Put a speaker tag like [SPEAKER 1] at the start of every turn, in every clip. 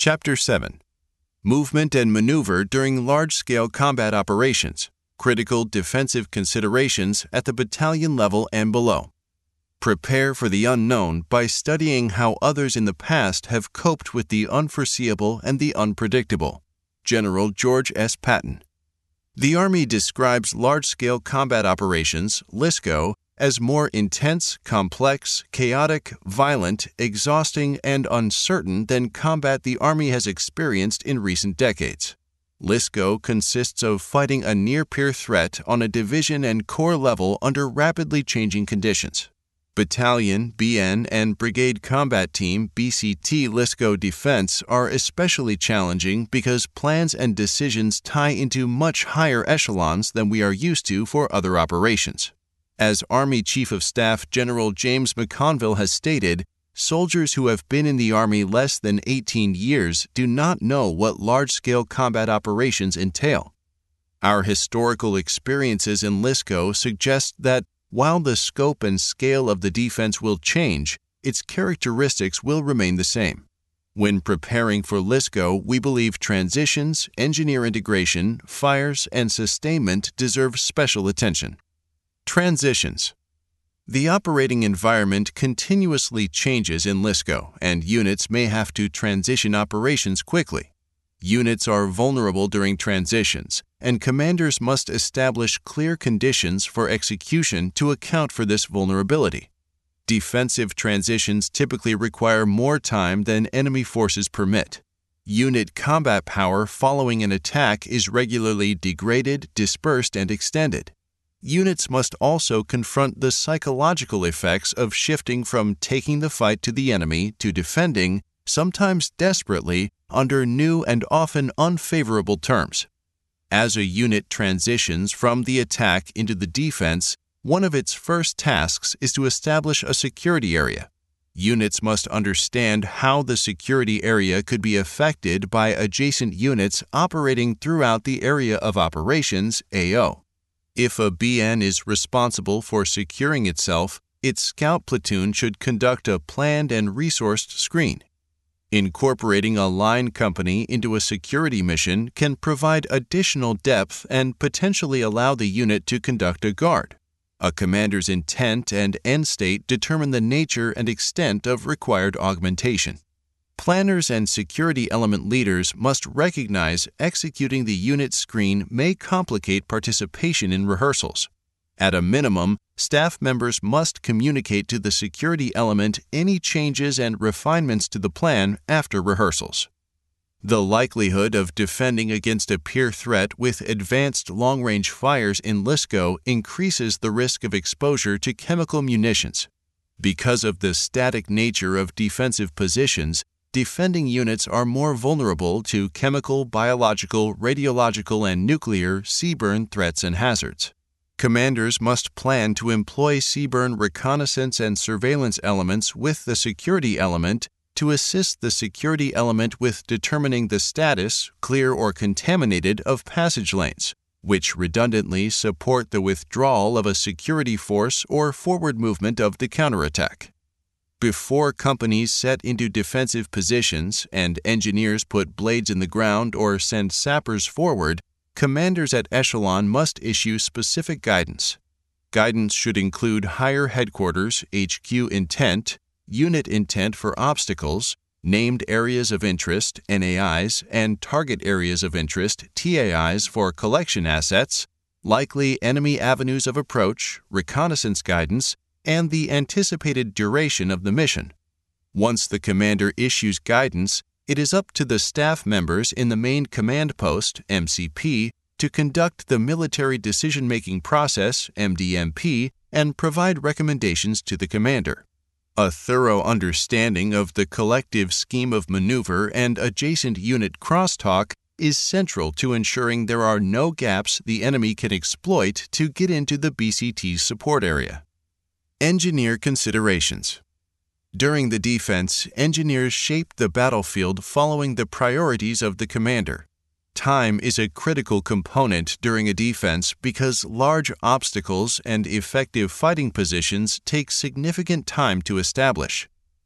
[SPEAKER 1] Chapter 7. Movement and Maneuver During Large-Scale Combat Operations. Critical defensive considerations at the battalion level and below. Prepare for the unknown by studying how others in the past have coped with the unforeseeable and the unpredictable. General George S. Patton. The Army describes large-scale combat operations, LSCO, as more intense, complex, chaotic, violent, exhausting, and uncertain than combat the Army has experienced in recent decades. LSCO consists of fighting a near-peer threat on a division and corps level under rapidly changing conditions. Battalion, BN, and Brigade Combat Team BCT LSCO defense are especially challenging because plans and decisions tie into much higher echelons than we are used to for other operations. As Army Chief of Staff General James McConville has stated, soldiers who have been in the Army less than 18 years do not know what large-scale combat operations entail. Our historical experiences in LSCO suggest that while the scope and scale of the defense will change, its characteristics will remain the same. When preparing for LSCO, we believe transitions, engineer integration, fires, and sustainment deserve special attention. Transitions. The operating environment continuously changes in LSCO, and units may have to transition operations quickly. Units are vulnerable during transitions, and commanders must establish clear conditions for execution to account for this vulnerability. Defensive transitions typically require more time than enemy forces permit. Unit combat power following an attack is regularly degraded, dispersed, and extended. Units must also confront the psychological effects of shifting from taking the fight to the enemy to defending, sometimes desperately, under new and often unfavorable terms. As a unit transitions from the attack into the defense, one of its first tasks is to establish a security area. Units must understand how the security area could be affected by adjacent units operating throughout the area of operations, AO. If a BN is responsible for securing itself, its scout platoon should conduct a planned and resourced screen. Incorporating a line company into a security mission can provide additional depth and potentially allow the unit to conduct a guard. A commander's intent and end state determine the nature and extent of required augmentation. Planners and security element leaders must recognize executing the unit screen may complicate participation in rehearsals. At a minimum, staff members must communicate to the security element any changes and refinements to the plan after rehearsals. The likelihood of defending against a peer threat with advanced long-range fires in LSCO increases the risk of exposure to chemical munitions. Because of the static nature of defensive positions, defending units are more vulnerable to chemical, biological, radiological, and nuclear CBRN threats and hazards. Commanders must plan to employ CBRN reconnaissance and surveillance elements with the security element to assist the security element with determining the status, clear or contaminated, of passage lanes, which redundantly support the withdrawal of a security force or forward movement of the counterattack. Before companies set into defensive positions and engineers put blades in the ground or send sappers forward, commanders at echelon must issue specific guidance. Guidance should include higher headquarters HQ intent, unit intent for obstacles, named areas of interest NAIs, and target areas of interest TAIs for collection assets, likely enemy avenues of approach, reconnaissance guidance, and the anticipated duration of the mission. Once the commander issues guidance, it is up to the staff members in the main command post, MCP, to conduct the military decision-making process, MDMP, and provide recommendations to the commander. A thorough understanding of the collective scheme of maneuver and adjacent unit crosstalk is central to ensuring there are no gaps the enemy can exploit to get into the BCT's support area. Engineer considerations. During the defense, engineers shape the battlefield following the priorities of the commander. Time is a critical component during a defense because large obstacles and effective fighting positions take significant time to establish.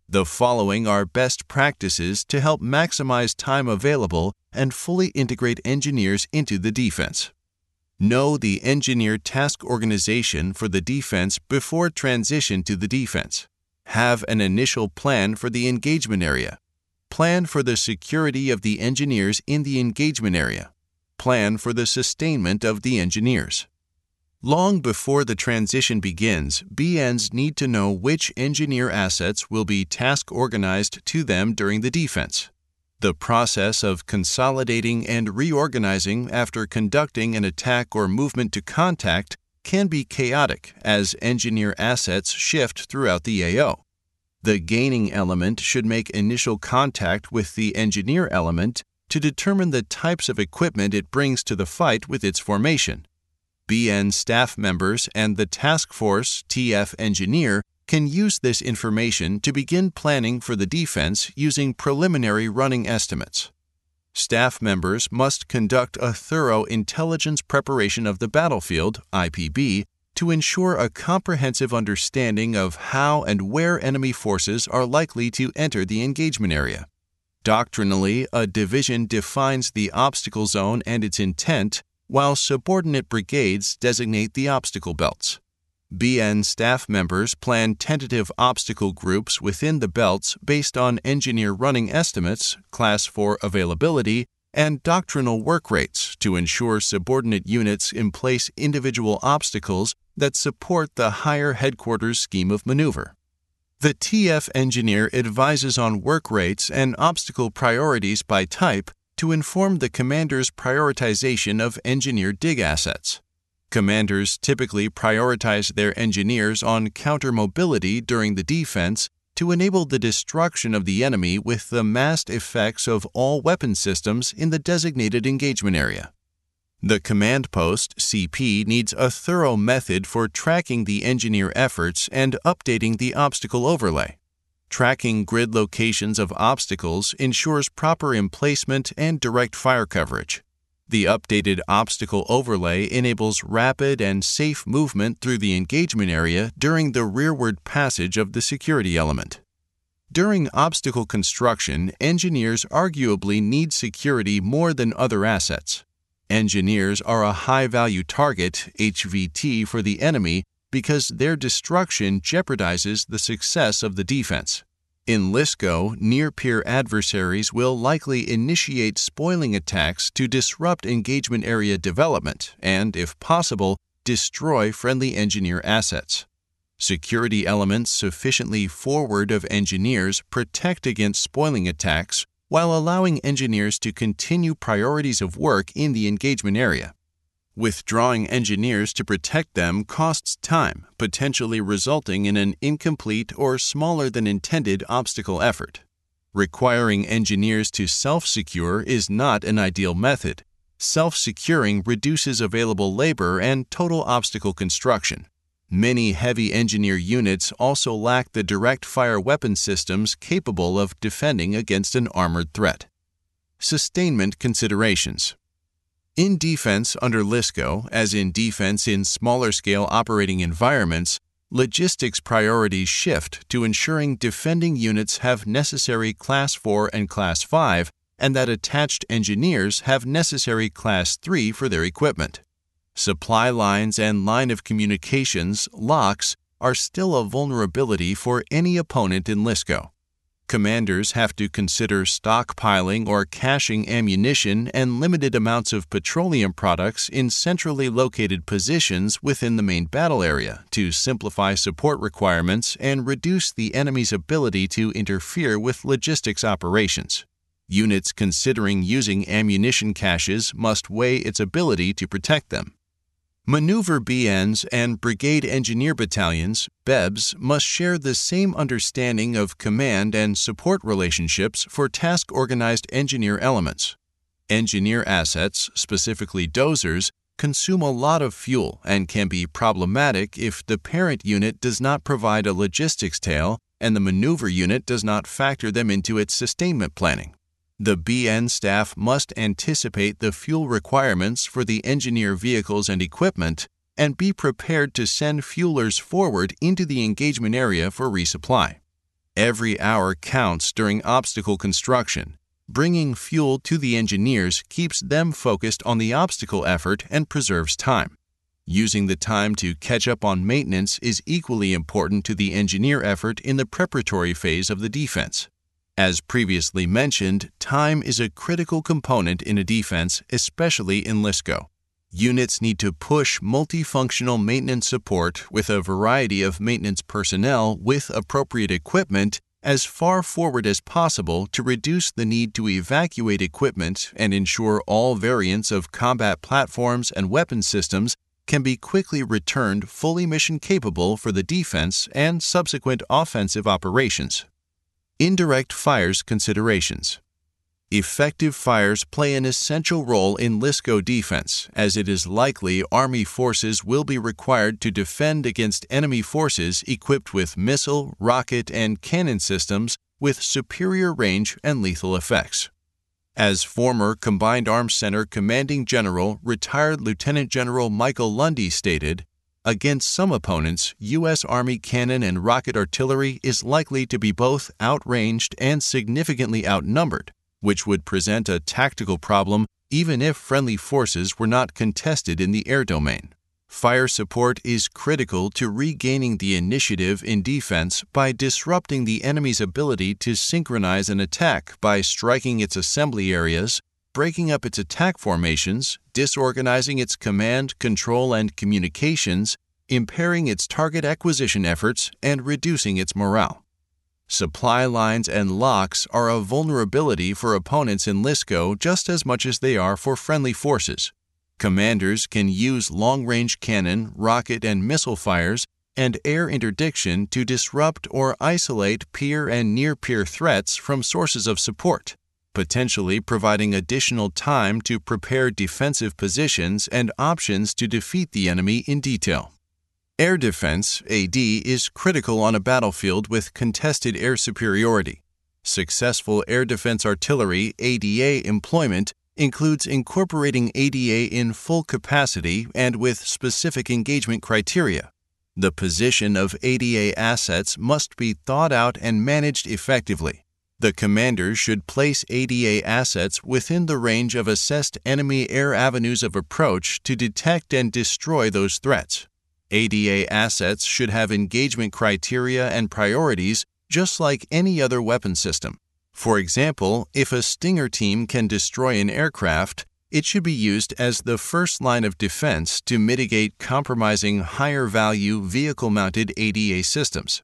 [SPEAKER 1] The following are best practices to help maximize time available and fully integrate engineers into the defense. Know the engineer task organization for the defense before transition to the defense. Have an initial plan for the engagement area. Plan for the security of the engineers in the engagement area. Plan for the sustainment of the engineers. Long before the transition begins, BNs need to know which engineer assets will be task organized to them during the defense. The process of consolidating and reorganizing after conducting an attack or movement to contact can be chaotic as engineer assets shift throughout the AO. The gaining element should make initial contact with the engineer element to determine the types of equipment it brings to the fight with its formation. BN staff members and the task force TF engineer can use this information to begin planning for the defense using preliminary running estimates. Staff members must conduct a thorough intelligence preparation of the battlefield, IPB, to ensure a comprehensive understanding of how and where enemy forces are likely to enter the engagement area. Doctrinally, a division defines the obstacle zone and its intent, while subordinate brigades designate the obstacle belts. BN staff members plan tentative obstacle groups within the belts based on engineer running estimates, Class 4 availability, and doctrinal work rates to ensure subordinate units emplace individual obstacles that support the higher headquarters scheme of maneuver. The TF engineer advises on work rates and obstacle priorities by type to inform the commander's prioritization of engineer dig assets. Commanders typically prioritize their engineers on counter-mobility during the defense to enable the destruction of the enemy with the massed effects of all weapon systems in the designated engagement area. The command post, CP, needs a thorough method for tracking the engineer efforts and updating the obstacle overlay. Tracking grid locations of obstacles ensures proper emplacement and direct fire coverage. The updated obstacle overlay enables rapid and safe movement through the engagement area during the rearward passage of the security element. During obstacle construction, engineers arguably need security more than other assets. Engineers are a high-value target, HVT, for the enemy because their destruction jeopardizes the success of the defense. In LSCO, near-peer adversaries will likely initiate spoiling attacks to disrupt engagement area development and, if possible, destroy friendly engineer assets. Security elements sufficiently forward of engineers protect against spoiling attacks while allowing engineers to continue priorities of work in the engagement area. Withdrawing engineers to protect them costs time, potentially resulting in an incomplete or smaller than intended obstacle effort. Requiring engineers to self-secure is not an ideal method. Self-securing reduces available labor and total obstacle construction. Many heavy engineer units also lack the direct fire weapon systems capable of defending against an armored threat. Sustainment considerations. In defense under LSCO, as in defense in smaller-scale operating environments, logistics priorities shift to ensuring defending units have necessary Class 4 and Class 5 and that attached engineers have necessary Class 3 for their equipment. Supply lines and line of communications, locks, are still a vulnerability for any opponent in LSCO. Commanders have to consider stockpiling or caching ammunition and limited amounts of petroleum products in centrally located positions within the main battle area to simplify support requirements and reduce the enemy's ability to interfere with logistics operations. Units considering using ammunition caches must weigh its ability to protect them. Maneuver BNs and Brigade Engineer Battalions, BEBs, must share the same understanding of command and support relationships for task-organized engineer elements. Engineer assets, specifically dozers, consume a lot of fuel and can be problematic if the parent unit does not provide a logistics tail and the maneuver unit does not factor them into its sustainment planning. The BN staff must anticipate the fuel requirements for the engineer vehicles and equipment and be prepared to send fuelers forward into the engagement area for resupply. Every hour counts during obstacle construction. Bringing fuel to the engineers keeps them focused on the obstacle effort and preserves time. Using the time to catch up on maintenance is equally important to the engineer effort in the preparatory phase of the defense. As previously mentioned, time is a critical component in a defense, especially in LSCO. Units need to push multifunctional maintenance support with a variety of maintenance personnel with appropriate equipment as far forward as possible to reduce the need to evacuate equipment and ensure all variants of combat platforms and weapon systems can be quickly returned fully mission capable for the defense and subsequent offensive operations. Indirect fires considerations. Effective fires play an essential role in LSCO defense, as it is likely Army forces will be required to defend against enemy forces equipped with missile, rocket, and cannon systems with superior range and lethal effects. As former Combined Arms Center Commanding General, retired Lieutenant General Michael Lundy stated, "Against some opponents, U.S. Army cannon and rocket artillery is likely to be both outranged and significantly outnumbered, which would present a tactical problem even if friendly forces were not contested in the air domain. Fire support is critical to regaining the initiative in defense by disrupting the enemy's ability to synchronize an attack by striking its assembly areas, breaking up its attack formations, disorganizing its command, control, and communications, impairing its target acquisition efforts, and reducing its morale. Supply lines and locks are a vulnerability for opponents in LSCO just as much as they are for friendly forces. Commanders can use long-range cannon, rocket, and missile fires and air interdiction to disrupt or isolate peer and near-peer threats from sources of support, potentially providing additional time to prepare defensive positions and options to defeat the enemy in detail. Air defense, AD, is critical on a battlefield with contested air superiority. Successful air defense artillery, ADA, employment includes incorporating ADA in full capacity and with specific engagement criteria. The position of ADA assets must be thought out and managed effectively. The commander should place ADA assets within the range of assessed enemy air avenues of approach to detect and destroy those threats. ADA assets should have engagement criteria and priorities just like any other weapon system. For example, if a Stinger team can destroy an aircraft, it should be used as the first line of defense to mitigate compromising higher-value vehicle-mounted ADA systems.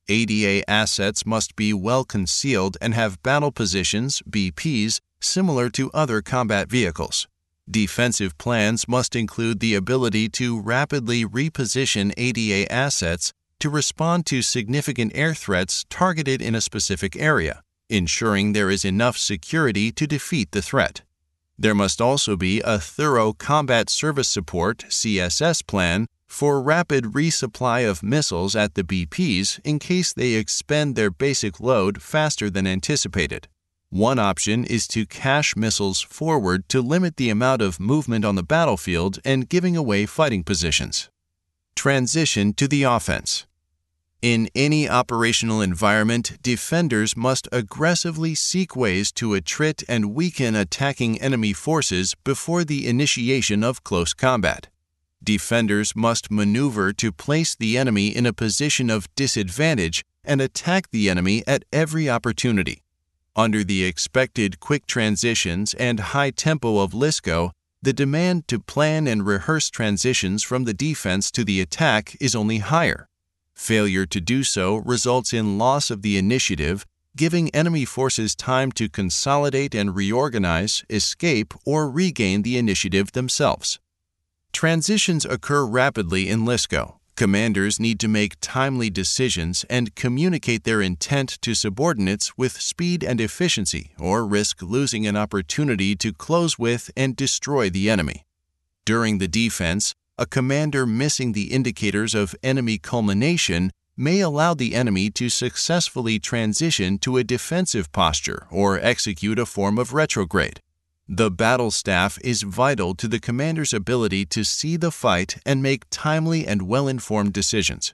[SPEAKER 1] ADA assets must be well concealed and have battle positions, BPs, similar to other combat vehicles. Defensive plans must include the ability to rapidly reposition ADA assets to respond to significant air threats targeted in a specific area, ensuring there is enough security to defeat the threat. There must also be a thorough Combat Service Support (CSS) plan for rapid resupply of missiles at the BPs in case they expend their basic load faster than anticipated. One option is to cache missiles forward to limit the amount of movement on the battlefield and giving away fighting positions. Transition to the offense. In any operational environment, defenders must aggressively seek ways to attrit and weaken attacking enemy forces before the initiation of close combat. Defenders must maneuver to place the enemy in a position of disadvantage and attack the enemy at every opportunity. Under the expected quick transitions and high tempo of LSCO, the demand to plan and rehearse transitions from the defense to the attack is only higher. Failure to do so results in loss of the initiative, giving enemy forces time to consolidate and reorganize, escape, or regain the initiative themselves. Transitions occur rapidly in LSCO. Commanders need to make timely decisions and communicate their intent to subordinates with speed and efficiency, or risk losing an opportunity to close with and destroy the enemy. During the defense, a commander missing the indicators of enemy culmination may allow the enemy to successfully transition to a defensive posture or execute a form of retrograde. The battle staff is vital to the commander's ability to see the fight and make timely and well-informed decisions.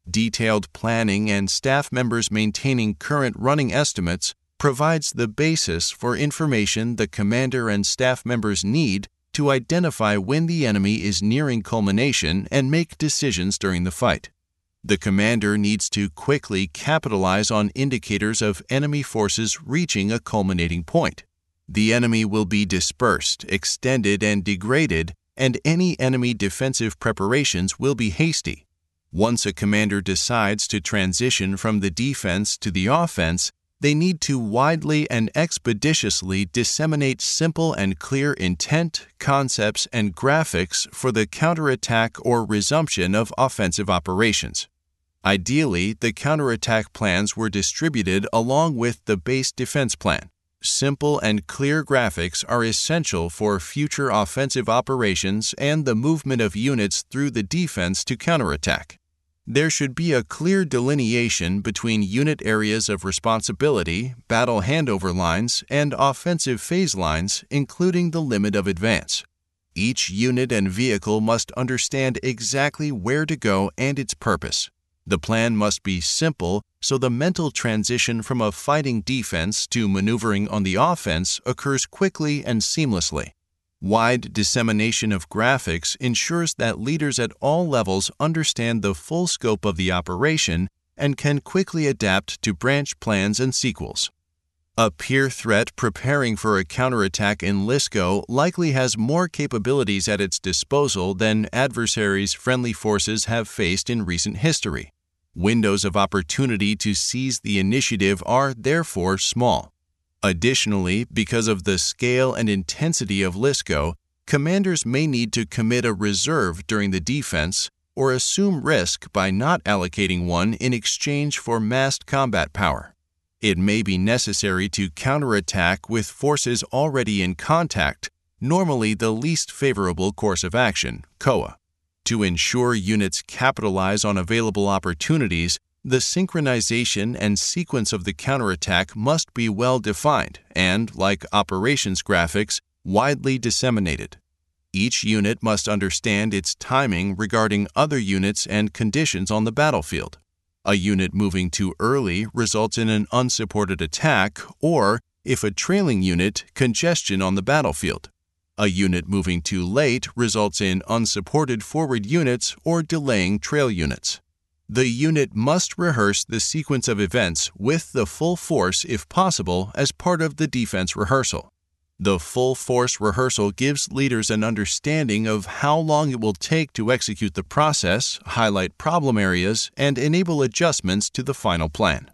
[SPEAKER 1] Detailed planning and staff members maintaining current running estimates provides the basis for information the commander and staff members need to identify when the enemy is nearing culmination and make decisions during the fight. The commander needs to quickly capitalize on indicators of enemy forces reaching a culminating point. The enemy will be dispersed, extended, and degraded, and any enemy defensive preparations will be hasty. Once a commander decides to transition from the defense to the offense, they need to widely and expeditiously disseminate simple and clear intent, concepts, and graphics for the counterattack or resumption of offensive operations. Ideally, the counterattack plans were distributed along with the base defense plan. Simple and clear graphics are essential for future offensive operations and the movement of units through the defense to counterattack. There should be a clear delineation between unit areas of responsibility, battle handover lines, and offensive phase lines, including the limit of advance. Each unit and vehicle must understand exactly where to go and its purpose. The plan must be simple so the mental transition from a fighting defense to maneuvering on the offense occurs quickly and seamlessly. Wide dissemination of graphics ensures that leaders at all levels understand the full scope of the operation and can quickly adapt to branch plans and sequels. A peer threat preparing for a counterattack in LSCO likely has more capabilities at its disposal than adversaries' friendly forces have faced in recent history. Windows of opportunity to seize the initiative are therefore small. Additionally, because of the scale and intensity of LSCO, commanders may need to commit a reserve during the defense or assume risk by not allocating one in exchange for massed combat power. It may be necessary to counterattack with forces already in contact, normally the least favorable course of action, COA. To ensure units capitalize on available opportunities, the synchronization and sequence of the counterattack must be well defined and, like operations graphics, widely disseminated. Each unit must understand its timing regarding other units and conditions on the battlefield. A unit moving too early results in an unsupported attack or, if a trailing unit, congestion on the battlefield. A unit moving too late results in unsupported forward units or delaying trail units. The unit must rehearse the sequence of events with the full force if possible as part of the defense rehearsal. The full force rehearsal gives leaders an understanding of how long it will take to execute the process, highlight problem areas, and enable adjustments to the final plan.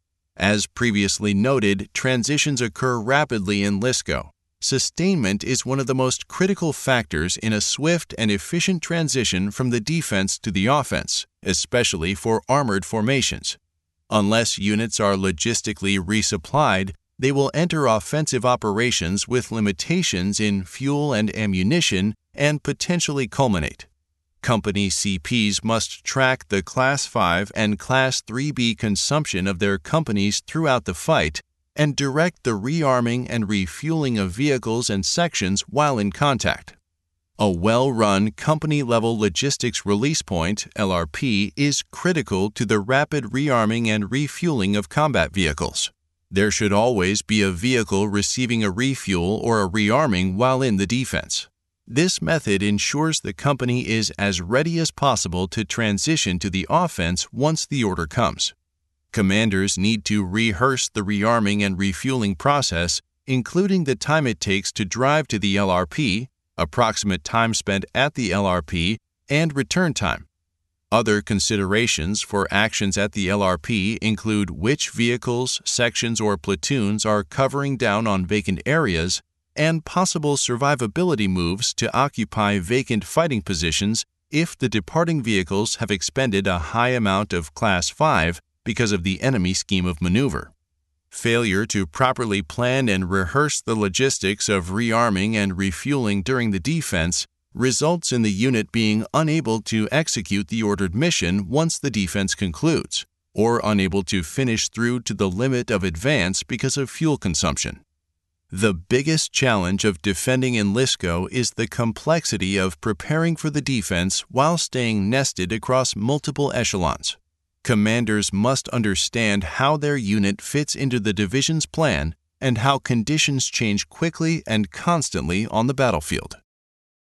[SPEAKER 1] As previously noted, transitions occur rapidly in LSCO. Sustainment is one of the most critical factors in a swift and efficient transition from the defense to the offense, especially for armored formations. Unless units are logistically resupplied, they will enter offensive operations with limitations in fuel and ammunition and potentially culminate. Company CPs must track the Class 5 and Class 3B consumption of their companies throughout the fight and direct the rearming and refueling of vehicles and sections while in contact. A well-run company-level logistics release point, LRP, is critical to the rapid rearming and refueling of combat vehicles. There should always be a vehicle receiving a refuel or a rearming while in the defense. This method ensures the company is as ready as possible to transition to the offense once the order comes. Commanders need to rehearse the rearming and refueling process, including the time it takes to drive to the LRP, approximate time spent at the LRP, and return time. Other considerations for actions at the LRP include which vehicles, sections, or platoons are covering down on vacant areas, and possible survivability moves to occupy vacant fighting positions if the departing vehicles have expended a high amount of Class 5 because of the enemy scheme of maneuver. Failure to properly plan and rehearse the logistics of rearming and refueling during the defense results in the unit being unable to execute the ordered mission once the defense concludes, or unable to finish through to the limit of advance because of fuel consumption. The biggest challenge of defending in LSCO is the complexity of preparing for the defense while staying nested across multiple echelons. Commanders must understand how their unit fits into the division's plan and how conditions change quickly and constantly on the battlefield.